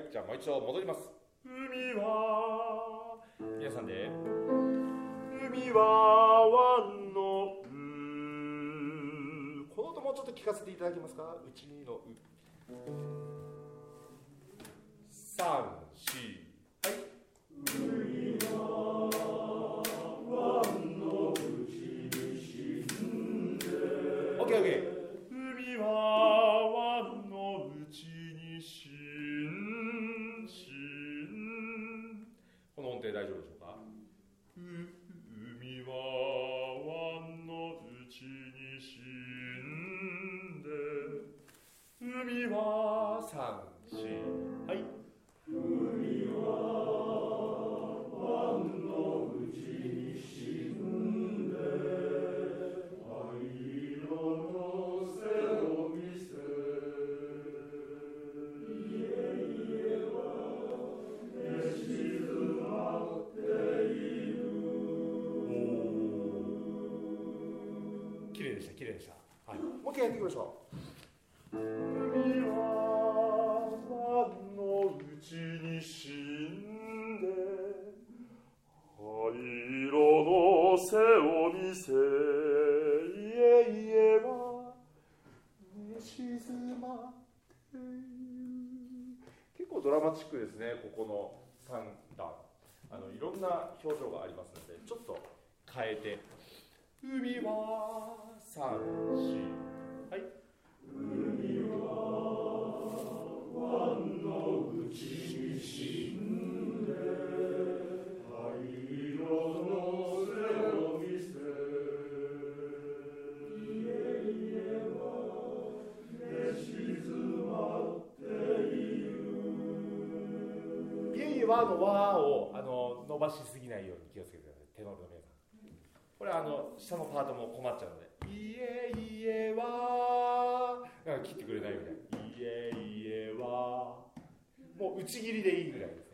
じゃあもう一度戻ります。海は、皆さんで、海は湾のこの音もうちょっと聞かせていただけますか。うちのう3、4、はい。海は湾のうちに沈んで OKOK。 海は湾のうちに沈この音程大丈夫でしょうか。海は湾のうちに沈んで海は3、4、はい。海は湾のうちに沈んで灰色の背を見せ家々は寝静まっている。きれいでした、きれいでした、はい、もう一回やっていきましょう。海は湾のうちに沈んで灰色の背を見せ家々は寝静まっている。結構ドラマチックですね、ここの3段。いろんな表情がありますのでちょっと変えて。海は3、4、はい。海は湾のうちに沈んで灰色の背を見せ家々は寝静まっている。家々はの和を伸ばしすぎないように気をつけてください、テノールの皆さん。これ下のパートも困っちゃうので、家々は切ってくれないみたいな。家々はもう打ち切りでいいぐらいです。